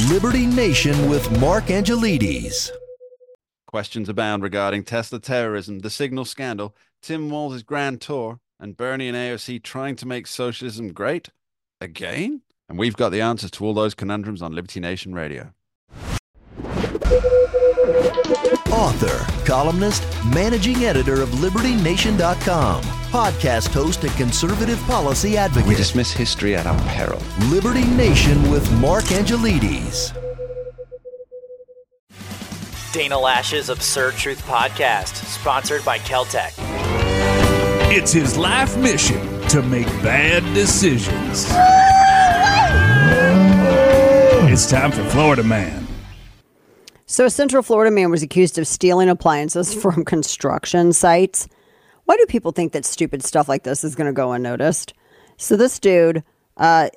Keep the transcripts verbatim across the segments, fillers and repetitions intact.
Liberty Nation with Mark Angelides. Questions abound regarding Tesla terrorism, the Signal scandal, Tim Walz's grand tour, and Bernie and A O C trying to make socialism great again? And we've got the answers to all those conundrums on Liberty Nation Radio. Author, columnist, managing editor of Liberty Nation dot com, podcast host and conservative policy advocate. We dismiss history at our peril. Liberty Nation with Mark Angelides. Dana Lash's Absurd Truth Podcast, sponsored by Keltec. It's his life mission to make bad decisions. It's time for Florida Man. So a Central Florida man was accused of stealing appliances from construction sites. Why do people think that stupid stuff like this is going to go unnoticed? So this dude uh,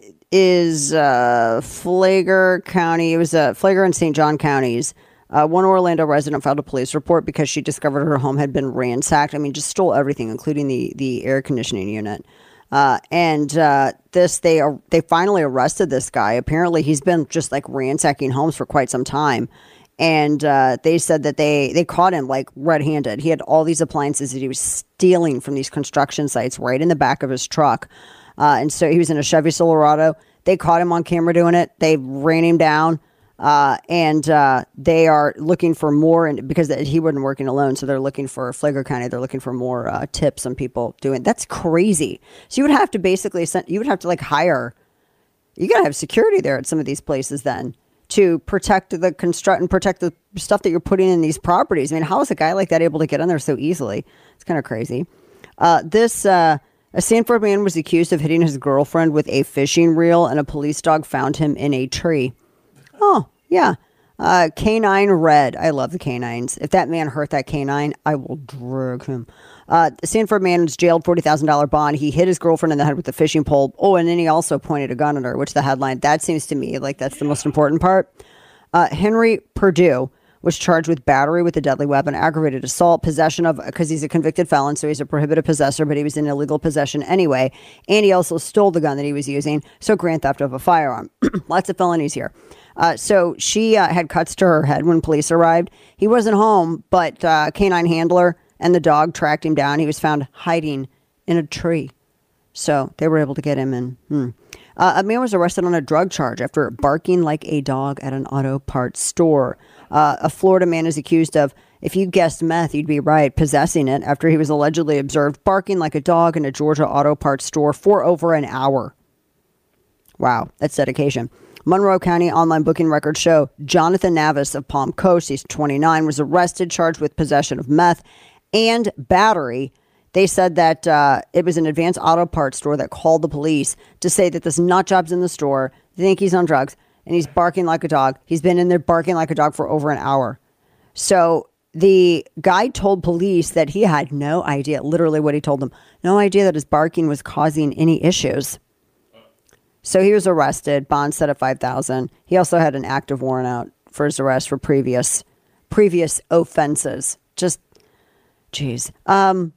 is uh, Flagler County. It was uh, Flagler and Saint John counties. Uh, one Orlando resident filed a police report because she discovered her home had been ransacked. I mean, just stole everything, including the the air conditioning unit. Uh, and uh, this, they uh, they finally arrested this guy. Apparently, he's been just like ransacking homes for quite some time. And uh, they said that they, they caught him like red-handed. He had all these appliances that he was stealing from these construction sites right in the back of his truck. Uh, and so he was in a Chevy Silverado. They caught him on camera doing it. They ran him down. Uh, and uh, they are looking for more, and because he wasn't working alone, so they're looking for Flagler County. They're looking for more uh, tips on people doing. That's crazy. So you would have to basically send, you would have to like hire. You gotta have security there at some of these places then to protect the construct and protect the stuff that you're putting in these properties. I mean, how is a guy like that able to get in there so easily? It's kind of crazy. Uh, this uh, a Sanford man was accused of hitting his girlfriend with a fishing reel, and a police dog found him in a tree. Oh, yeah. Uh, Canine Red. I love the canines. If that man hurt that canine, I will drag him. Uh, the Sanford man was jailed, forty thousand dollars bond. He hit his girlfriend in the head with a fishing pole. Oh, and then he also pointed a gun at her, which the headline, that seems to me like that's the most important part. Uh, Henry Perdue was charged with battery with a deadly weapon, aggravated assault, possession of, because he's a convicted felon, so he's a prohibited possessor, but he was in illegal possession anyway. And he also stole the gun that he was using, so grand theft of a firearm. Lots of felonies here. Uh, so she uh, had cuts to her head when police arrived. He wasn't home, but uh, canine handler and the dog tracked him down. He was found hiding in a tree. So they were able to get him in. Hmm. Uh, a man was arrested on a drug charge after barking like a dog at an auto parts store. Uh, a Florida man is accused of, if you guessed meth, you'd be right, possessing it after he was allegedly observed barking like a dog in a Georgia auto parts store for over an hour. Wow, that's dedication. Monroe County online booking records show Jonathan Navis of Palm Coast, he's twenty-nine, was arrested, charged with possession of meth and battery. They said that uh, it was an Advanced Auto Parts store that called the police to say that this nut job's in the store. They think he's on drugs, and he's barking like a dog. He's been in there barking like a dog for over an hour. So the guy told police that he had no idea, literally what he told them, no idea that his barking was causing any issues. So he was arrested, bond set at five thousand dollars. He also had an active warrant out for his arrest for previous previous offenses. Just, geez. Um,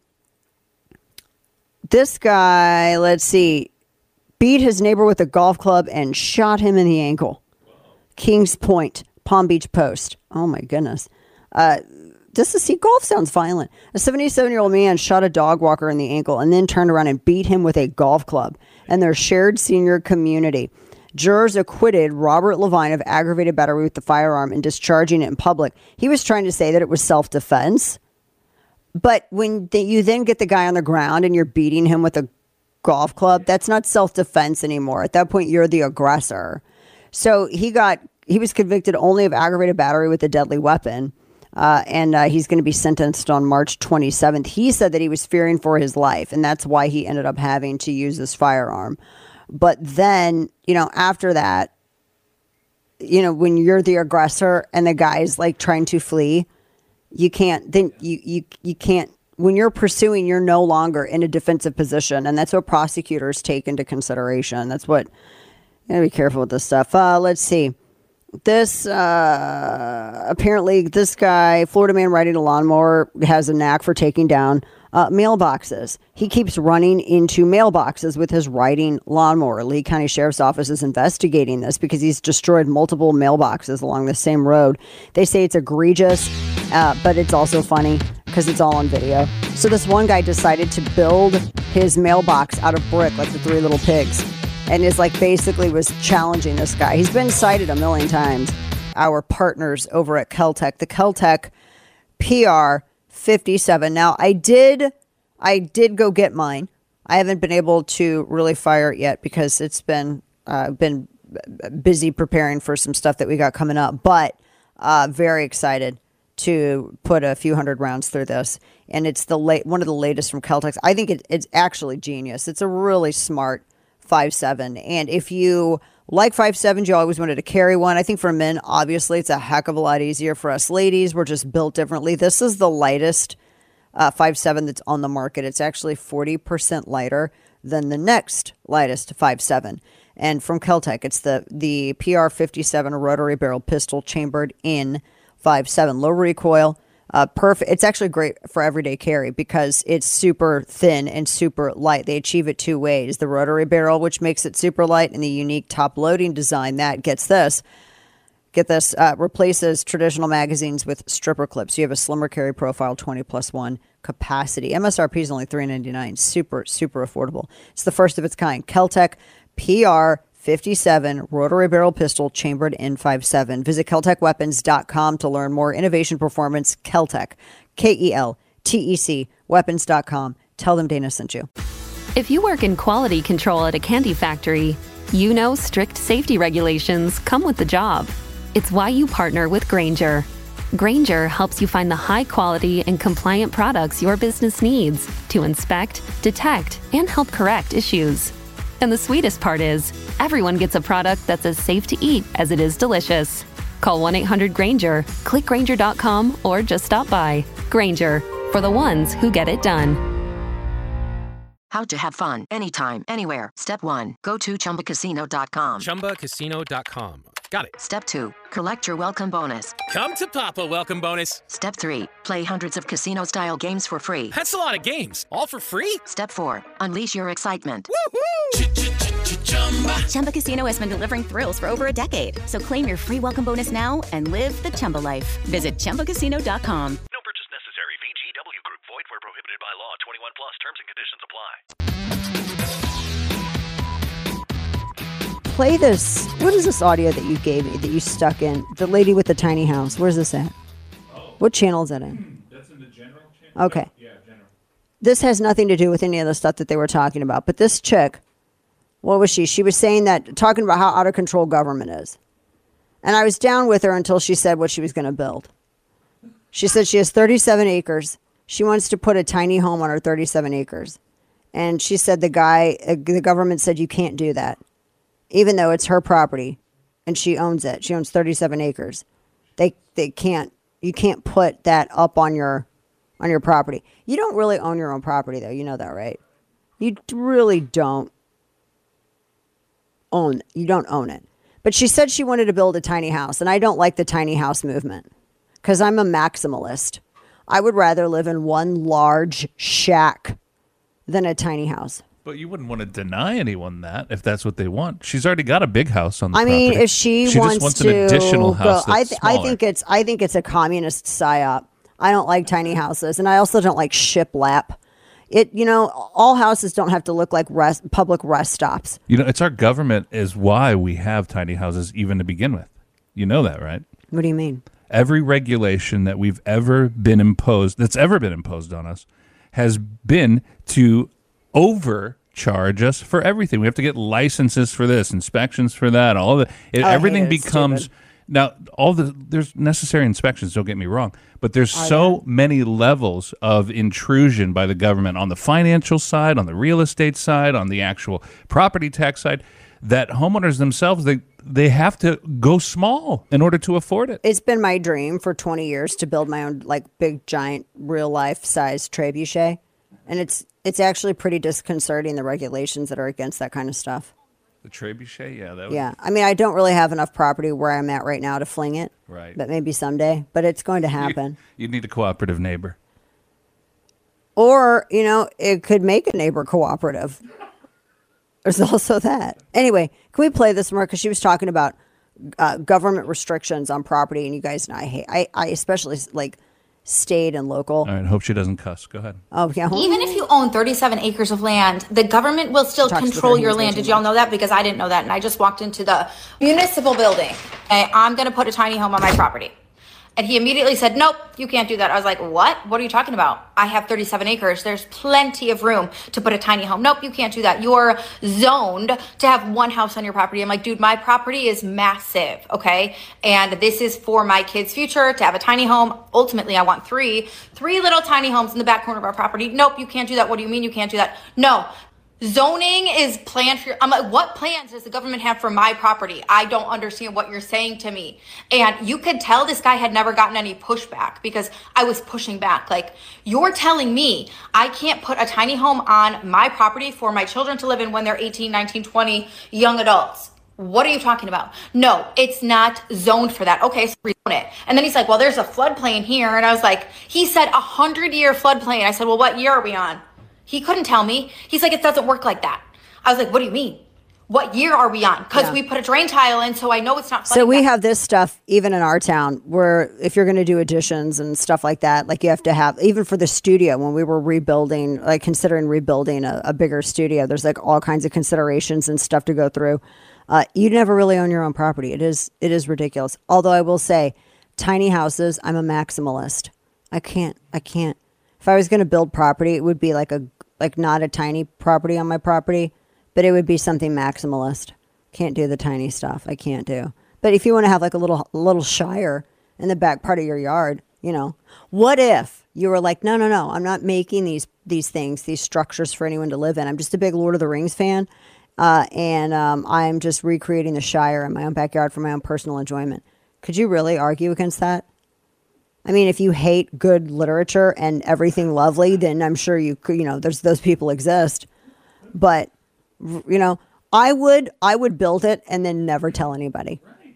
this guy, let's see, beat his neighbor with a golf club and shot him in the ankle. Kings Point, Palm Beach Post. Oh, my goodness. Uh, Just to see, golf sounds violent. A seventy-seven-year-old man shot a dog walker in the ankle and then turned around and beat him with a golf club in their shared senior community. Jurors acquitted Robert Levine of aggravated battery with the firearm and discharging it in public. He was trying to say that it was self-defense. But when the, you then get the guy on the ground and you're beating him with a golf club, that's not self-defense anymore. At that point, you're the aggressor. So he got he was convicted only of aggravated battery with a deadly weapon. Uh, and uh, he's going to be sentenced on March twenty-seventh. He said that he was fearing for his life, and that's why he ended up having to use this firearm. But then, you know, after that, you know, when you're the aggressor and the guy's like trying to flee, you can't, then you, you, you can't, when you're pursuing, you're no longer in a defensive position. And that's what prosecutors take into consideration. That's what, you gotta be careful with this stuff. Uh, let's see. This, uh, apparently this guy, Florida man riding a lawnmower, has a knack for taking down Uh, mailboxes. He keeps running into mailboxes with his riding lawnmower. Lee County Sheriff's Office is investigating this because he's destroyed multiple mailboxes along the same road. They say it's egregious, uh, but it's also funny because it's all on video. So this one guy decided to build his mailbox out of brick, like the Three Little Pigs, and is like basically was challenging this guy. He's been cited a million times. Our partners over at Keltec, the Keltec P R fifty-seven. Now, I did, I did go get mine. I haven't been able to really fire it yet because it's been, uh, been busy preparing for some stuff that we got coming up. But uh, very excited to put a few hundred rounds through this, and it's the late one of the latest from Keltec. I think it, it's actually genius. It's a really smart five seven, and if you like five sevens, you always wanted to carry one. I think for men, obviously, it's a heck of a lot easier. For us ladies, we're just built differently. This is the lightest uh, five seven that's on the market. It's actually forty percent lighter than the next lightest five seven. And from Keltec, it's the, the P R fifty-seven rotary barrel pistol chambered in five seven. Low recoil. Uh, perfect. It's actually great for everyday carry because it's super thin and super light. They achieve it two ways. The rotary barrel, which makes it super light, and the unique top loading design that gets this. Get this, uh, replaces traditional magazines with stripper clips. You have a slimmer carry profile, twenty plus one capacity. M S R P is only three ninety-nine. Super, super affordable. It's the first of its kind. Keltec P R fifty-seven rotary barrel pistol chambered in five seven. Visit Keltec Weapons dot com to learn more. Innovation performance. Keltec, K E L T E C, weapons dot com. Tell them Dana sent you. If you work in quality control at a candy factory, you know strict safety regulations come with the job. It's why you partner with Grainger. Grainger helps you find the high quality and compliant products your business needs to inspect, detect, and help correct issues. And the sweetest part is, everyone gets a product that's as safe to eat as it is delicious. Call one eight hundred Grainger, click Grainger dot com, or just stop by. Grainger, for the ones who get it done. How to have fun anytime, anywhere. Step one, go to Chumba Casino dot com. Chumba Casino dot com. Got it. Step two, collect your welcome bonus. Come to Papa welcome bonus. Step three, play hundreds of casino-style games for free. That's a lot of games, all for free? Step four, unleash your excitement. Chumba Casino has been delivering thrills for over a decade. So claim your free welcome bonus now and live the Chumba life. Visit Chumba Casino dot com. No purchase necessary. V G W Group. Void where prohibited by law. twenty-one plus. Terms and conditions apply. Play this. What is this audio that you gave me that you stuck in? The lady with the tiny house. Where's this at? Oh. What channel is that in? That's in the general channel. Okay. Yeah, general. This has nothing to do with any of the stuff that they were talking about. But this chick, what was she? She was saying that, talking about how out of control government is. And I was down with her until she said what she was going to build. She said she has thirty-seven acres. She wants to put a tiny home on her thirty-seven acres. And she said the guy, uh, the government said you can't do that, even though it's her property and she owns it. She owns thirty-seven acres. They they can't, you can't put that up on your on your property. You don't really own your own property though. You know that, right? You really don't own, you don't own it. But she said she wanted to build a tiny house, and I don't like the tiny house movement because I'm a maximalist. I would rather live in one large shack than a tiny house. But you wouldn't want to deny anyone that if that's what they want. She's already got a big house on the I property. mean, if she, she wants, just wants to an additional house go, I, that's th- I smaller. think it's I think it's a communist psyop. I don't like tiny houses, and I also don't like shiplap. It you know, all houses don't have to look like rest, public rest stops. You know, it's our government is why we have tiny houses even to begin with. You know that, right? What do you mean? Every regulation that we've ever been imposed, that's ever been imposed on us, has been to overcharge us for everything. We have to get licenses for this, inspections for that, all the it, Oh, I everything hate it. It's becomes stupid. now all the there's necessary inspections, don't get me wrong, but there's so many levels of intrusion by the government on the financial side, on the real estate side, on the actual property tax side, that homeowners themselves they they have to go small in order to afford it. It's been my dream for twenty years to build my own like big giant real life size trebuchet, and it's it's actually pretty disconcerting, the regulations that are against that kind of stuff. The trebuchet, yeah, that would, Yeah, I mean, I don't really have enough property where I'm at right now to fling it. Right. But maybe someday. But it's going to happen. You, you need a cooperative neighbor. Or, you know, it could make a neighbor cooperative. There's also that. Anyway, can we play this more? Because she was talking about uh, government restrictions on property, and you guys and I hate. I, I especially like state and local. All right, hope she doesn't cuss. Go ahead. Oh, yeah. Even if you own thirty-seven acres of land, the government will still control your land. Did y'all know that? Because I didn't know that, and I just walked into the municipal building. Okay, I'm going to put a tiny home on my property. And he immediately said, nope, you can't do that. I was like, what? What are you talking about? I have thirty-seven acres. There's plenty of room to put a tiny home. Nope, you can't do that. You're zoned to have one house on your property. I'm like, dude, my property is massive, okay? And this is for my kids' future, to have a tiny home. Ultimately, I want three, three little tiny homes in the back corner of our property. Nope, you can't do that. What do you mean you can't do that? No. Zoning is planned for your, I'm like, what plans does the government have for my property? I don't understand what you're saying to me. And you could tell this guy had never gotten any pushback because I was pushing back. Like, you're telling me I can't put a tiny home on my property for my children to live in when they're eighteen, nineteen, twenty, young adults. What are you talking about? No, it's not zoned for that. Okay, so rezone it. And then he's like, well, there's a floodplain here. And I was like, he said a hundred year floodplain. I said, well, what year are we on? He couldn't tell me. He's like, it doesn't work like that. I was like, what do you mean? What year are we on? Because yeah. we put a drain tile in, so I know it's not flooding. So we back. have this stuff even in our town where if you're going to do additions and stuff like that, like you have to have, even for the studio, when we were rebuilding, like considering rebuilding a, a bigger studio, there's like all kinds of considerations and stuff to go through. Uh, you never really own your own property. It is, it is ridiculous. Although I will say, tiny houses, I'm a maximalist. I can't, I can't. If I was going to build property, it would be like a, like not a tiny property on my property, but it would be something maximalist. Can't do the tiny stuff. I can't do. But if you want to have like a little, little shire in the back part of your yard, you know, what if you were like, no, no, no, I'm not making these, these things, these structures for anyone to live in. I'm just a big Lord of the Rings fan. Uh, and um, I'm just recreating the shire in my own backyard for my own personal enjoyment. Could you really argue against that? I mean, if you hate good literature and everything lovely, then I'm sure you could, you know, there's those people exist. But, you know, I would, I would build it and then never tell anybody.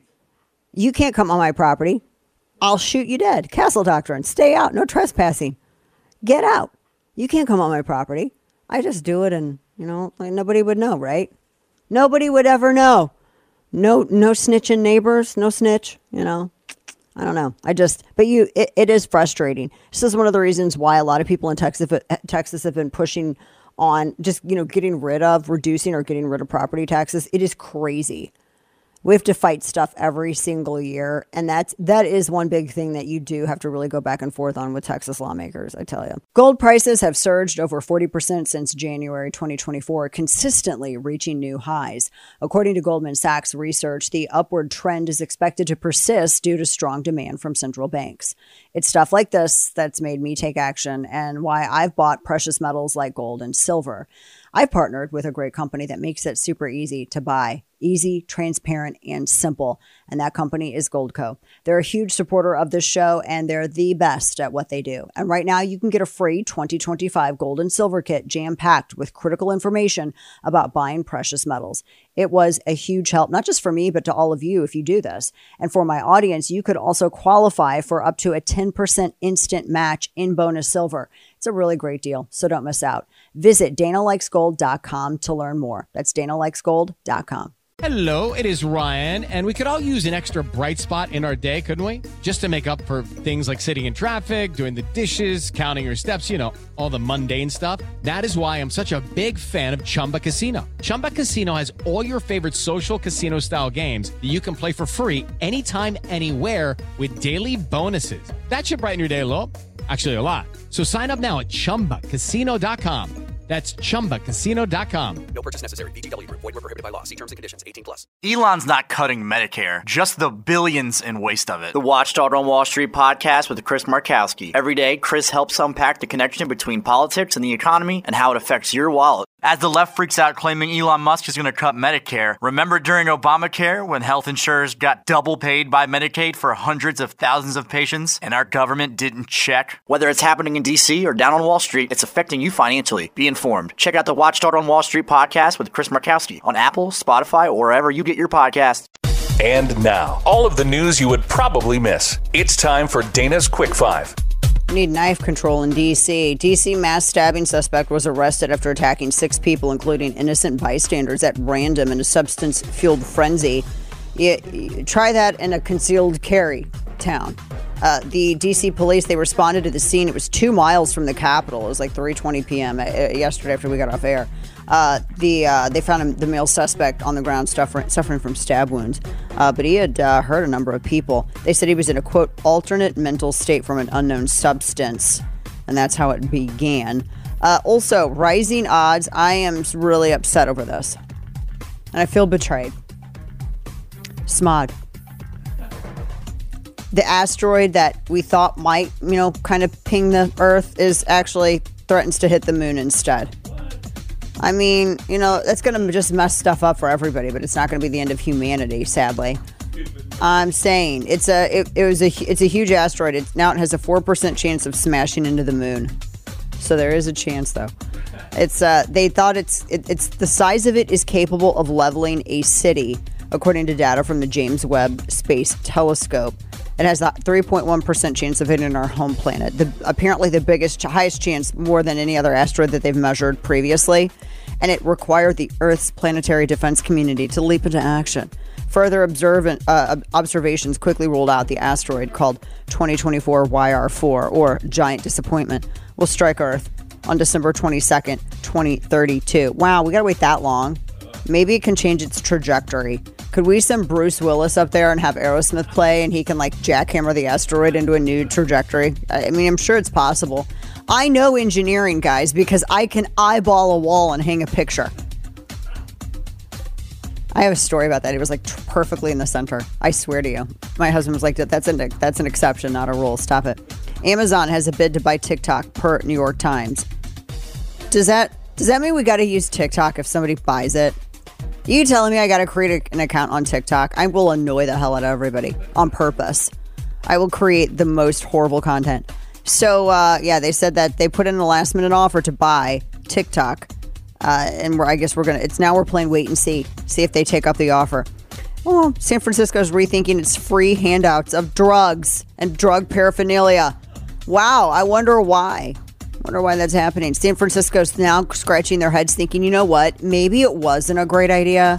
You can't come on my property. I'll shoot you dead. Castle doctrine. Stay out. No trespassing. Get out. You can't come on my property. I just do it and, you know, like nobody would know, right? Nobody would ever know. No, no snitching neighbors. No snitch, you know. I don't know. I just, but you, it, it is frustrating. This is one of the reasons why a lot of people in Texas, Texas have been pushing on just, you know, getting rid of, reducing or getting rid of property taxes. It is crazy. We have to fight stuff every single year. And that's, that is one big thing that you do have to really go back and forth on with Texas lawmakers, I tell you. Gold prices have surged over forty percent since January twenty twenty-four, consistently reaching new highs. According to Goldman Sachs research, the upward trend is expected to persist due to strong demand from central banks. It's stuff like this that's made me take action and why I've bought precious metals like gold and silver. I've partnered with a great company that makes it super easy to buy. Easy, transparent, and simple. And that company is Goldco. They're a huge supporter of this show, and they're the best at what they do. And right now, you can get a free twenty twenty-five gold and silver kit jam-packed with critical information about buying precious metals. It was a huge help, not just for me, but to all of you if you do this. And for my audience, you could also qualify for up to a ten percent instant match in bonus silver. It's a really great deal, so don't miss out. Visit Dana Likes Gold dot com to learn more. That's Dana Likes Gold dot com. Hello, it is Ryan, and we could all use an extra bright spot in our day, couldn't we? Just to make up for things like sitting in traffic, doing the dishes, counting your steps, you know, all the mundane stuff. That is why I'm such a big fan of Chumba Casino. Chumba Casino has all your favorite social casino-style games that you can play for free anytime, anywhere with daily bonuses. That should brighten your day a little. Actually, a lot. So sign up now at Chumba Casino dot com. That's Chumba Casino dot com. No purchase necessary. V G W Group. Void where prohibited by law. See terms and conditions. eighteen plus. Elon's not cutting Medicare, just the billions in waste of it. The Watchdog on Wall Street podcast with Chris Markowski. Every day, Chris helps unpack the connection between politics and the economy and how it affects your wallet. As the left freaks out claiming Elon Musk is going to cut Medicare, remember during Obamacare when health insurers got double paid by Medicaid for hundreds of thousands of patients and our government didn't check? Whether it's happening in D C or down on Wall Street, it's affecting you financially. Be informed. Check out the Watchdog on Wall Street podcast with Chris Markowski on Apple, Spotify, or wherever you get your podcasts. And now, all of the news you would probably miss. It's time for Dana's Quick Five. Need knife control in D C. D C mass stabbing suspect was arrested after attacking six people, including innocent bystanders, at random in a substance-fueled frenzy. You, you try that in a concealed carry town. Uh, the D C police, they responded to the scene. It was two miles from the Capitol. It was like three twenty p.m. yesterday after we got off air. Uh, the uh, they found him, the male suspect on the ground suffering, suffering from stab wounds, uh, but he had uh, hurt a number of people. They said he was in a, quote, alternate mental state from an unknown substance, and that's how it began. Uh, also, rising odds. I am really upset over this, and I feel betrayed. Smog. The asteroid that we thought might, you know, kind of ping the Earth is actually threatens to hit the moon instead. I mean, you know, that's going to just mess stuff up for everybody, but it's not going to be the end of humanity, sadly. I'm saying it's a it, it was a it's a huge asteroid. It's, now it has a four percent chance of smashing into the moon. So there is a chance, though. It's uh they thought it's it, it's the size of it is capable of leveling a city, according to data from the James Webb Space Telescope. It has a three point one percent chance of hitting our home planet. The, apparently the biggest, highest chance, more than any other asteroid that they've measured previously. And it required the Earth's planetary defense community to leap into action. Further observant, uh, observations quickly ruled out the asteroid called twenty twenty-four Y R four, or Giant Disappointment, will strike Earth on December twenty-second, twenty thirty-two. Wow, we gotta wait that long. Maybe it can change its trajectory. Could we send Bruce Willis up there and have Aerosmith play and he can like jackhammer the asteroid into a new trajectory? I mean, I'm sure it's possible. I know engineering, guys, because I can eyeball a wall and hang a picture. I have a story about that. It was like t- perfectly in the center. I swear to you. My husband was like, that's an, that's an exception, not a rule. Stop it. Amazon has a bid to buy TikTok per New York Times. Does that, does that mean we got to use TikTok if somebody buys it? You telling me I got to create a, an account on TikTok? I will annoy the hell out of everybody on purpose. I will create the most horrible content. So, uh, yeah, they said that they put in a last minute offer to buy TikTok. Uh, and we're, I guess we're going to, it's now we're playing wait and see, see if they take up the offer. Well, San Francisco's rethinking its free handouts of drugs and drug paraphernalia. Wow, I wonder why. Wonder why that's happening. San Francisco's now scratching their heads thinking, you know what? Maybe it wasn't a great idea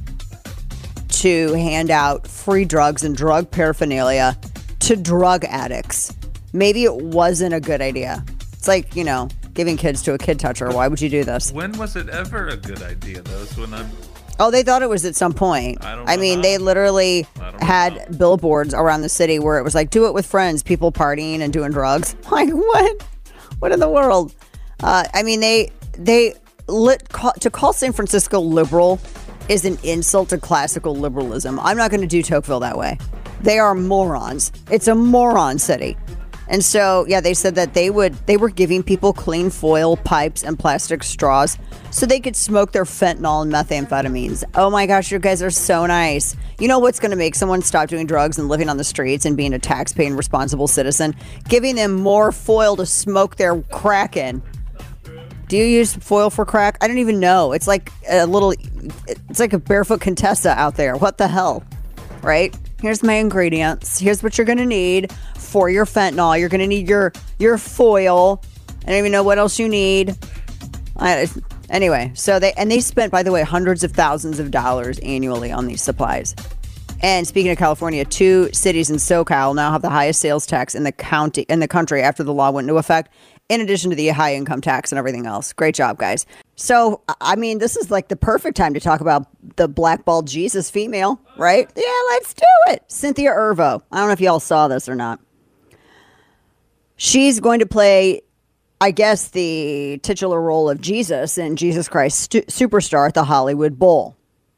to hand out free drugs and drug paraphernalia to drug addicts. Maybe it wasn't a good idea. It's like, you know, giving kids to a kid toucher. Why would you do this? When was it ever a good idea, though? So when I'm... Oh, they thought it was at some point. I don't I mean, know. they literally had know. billboards around the city where it was like, do it with friends, people partying and doing drugs. Like, what? What in the world? Uh, I mean, they they lit, call, to call San Francisco liberal is an insult to classical liberalism. I'm not going to do Tocqueville that way. They are morons. It's a moron city. And so, yeah, they said that they would they were giving people clean foil pipes and plastic straws so they could smoke their fentanyl and methamphetamines. Oh my gosh, you guys are so nice. You know what's going to make someone stop doing drugs and living on the streets and being a tax-paying responsible citizen? Giving them more foil to smoke their crack in. Do you use foil for crack? I don't even know. It's like a little, it's like a barefoot Contessa out there. What the hell? Right? Here's my ingredients. Here's what you're going to need for your fentanyl. You're going to need your, your foil. I don't even know what else you need. I, anyway, so they, and they spent, by the way, hundreds of thousands of dollars annually on these supplies. And speaking of California, two cities in SoCal now have the highest sales tax in the county, in the country after the law went into effect, in addition to the high income tax and everything else. Great job, guys. So, I mean, this is like the perfect time to talk about the blackballed Jesus female, right? Yeah, let's do it. Cynthia Erivo. I don't know if y'all saw this or not. She's going to play, I guess, the titular role of Jesus in Jesus Christ Stu- Superstar at the Hollywood Bowl.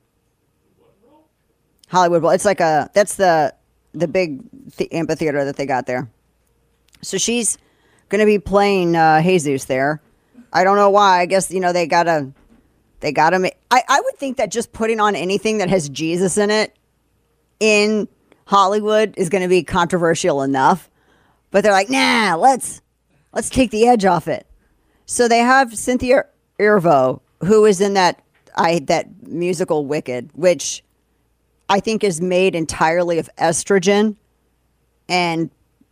Hollywood Bowl. It's like a, that's the, the big th- amphitheater that they got there. So she's going to be playing uh, Jesus there. I don't know why. I guess, you know, they gotta, they gotta make, I, I would think that just putting on anything that has Jesus in it in Hollywood is going to be controversial enough. But they're like, nah, let's, let's take the edge off it. So they have Cynthia Erivo, who is in that, I, that musical Wicked, which I think is made entirely of estrogen and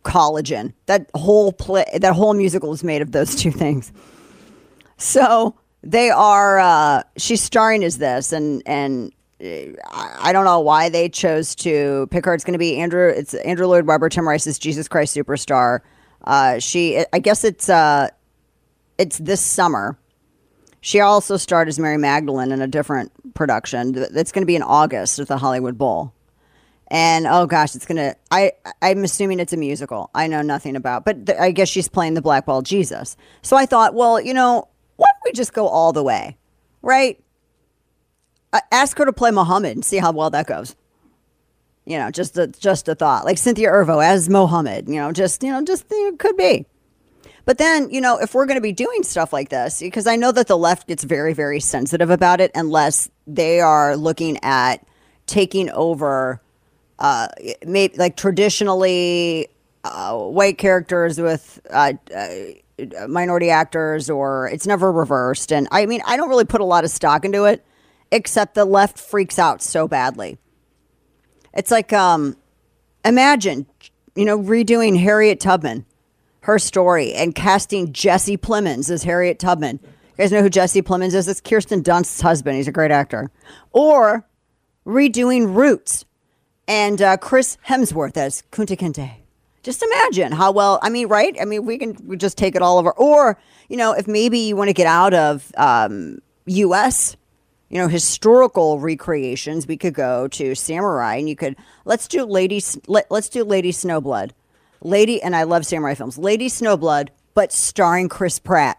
collagen. That whole play, that whole musical is made of those two things. So they are. Uh, she's starring as this, and and I don't know why they chose to pick her. It's going to be Andrew. It's Andrew Lloyd Webber, Tim Rice's Jesus Christ Superstar. Uh, she, I guess it's uh, it's this summer. She also starred as Mary Magdalene in a different production. That's going to be in August at the Hollywood Bowl. And oh gosh, it's gonna. I I'm assuming it's a musical. I know nothing about, but th- I guess she's playing the blackballed Jesus. So I thought, well, you know, why don't we just go all the way, right? Uh, ask her to play Muhammad and see how well that goes. You know, just a, just a thought. Like Cynthia Erivo as Mohammed. You know, just you know, just you know, could be. But then, you know, if we're going to be doing stuff like this, because I know that the left gets very, very sensitive about it, unless they are looking at taking over. Uh, maybe like traditionally uh, white characters with uh, uh, minority actors, or it's never reversed. And I mean, I don't really put a lot of stock into it, except the left freaks out so badly. It's like, um, imagine, you know, redoing Harriet Tubman, her story, and casting Jesse Plemons as Harriet Tubman. You guys know who Jesse Plemons is? It's Kirsten Dunst's husband. He's a great actor. Or redoing Roots. And uh, Chris Hemsworth as Kunta Kinte. Just imagine how well, I mean, right? I mean, we can we just take it all over. Or, you know, if maybe you want to get out of um, U S, you know, historical recreations, we could go to Samurai, and you could, let's do Lady, let, let's do Lady Snowblood. Lady, and I love samurai films. Lady Snowblood, but starring Chris Pratt.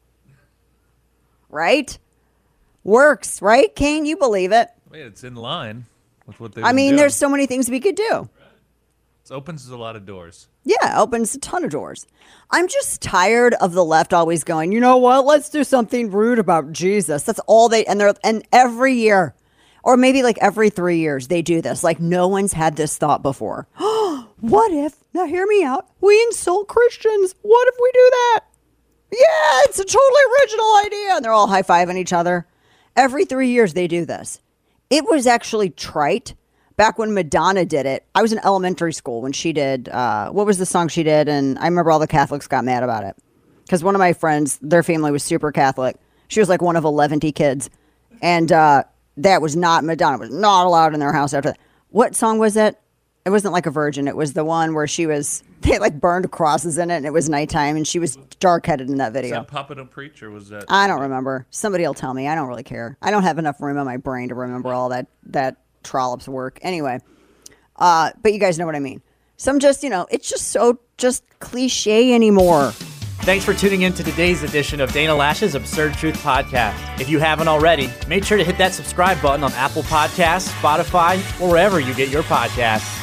Right? Works, right? Can you believe it? Wait, it's in line. With what I mean, doing. There's so many things we could do. It opens a lot of doors. Yeah, it opens a ton of doors. I'm just tired of the left always going, you know what, let's do something rude about Jesus. That's all they, and they're, and every year, or maybe like every three years, they do this. Like no one's had this thought before. What if, now hear me out, we insult Christians? What if we do that? Yeah, it's a totally original idea. And they're all high-fiving each other. Every three years they do this. It was actually trite back when Madonna did it. I was in elementary school when she did, uh, what was the song she did? And I remember all the Catholics got mad about it. Because one of my friends, their family was super Catholic. She was like one of eleven kids. And uh, that was not, Madonna was not allowed in their house after that. What song was it? It wasn't like a virgin. It was the one where she was, they like burned crosses in it and it was nighttime and she was dark-headed in that video. Was that Papa Don't Preach, or was that? I don't remember. Somebody will tell me. I don't really care. I don't have enough room in my brain to remember all that, that trollop's work. Anyway, uh, but you guys know what I mean. Some just, you know, it's just so just cliche anymore. Thanks for tuning in to today's edition of Dana Lash's Absurd Truth Podcast. If you haven't already, make sure to hit that subscribe button on Apple Podcasts, Spotify, or wherever you get your podcasts.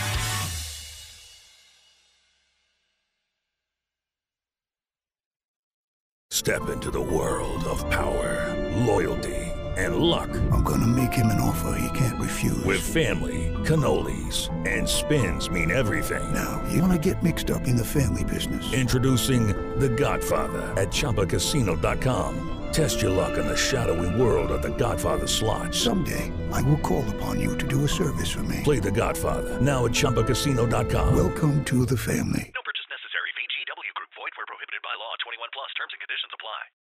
Step into the world of power, loyalty, and luck. I'm gonna make him an offer he can't refuse. With family, cannolis, and spins mean everything. Now, you wanna get mixed up in the family business. Introducing The Godfather at Chumba Casino dot com. Test your luck in the shadowy world of The Godfather slot. Someday, I will call upon you to do a service for me. Play The Godfather now at Chumba Casino dot com. Welcome to the family.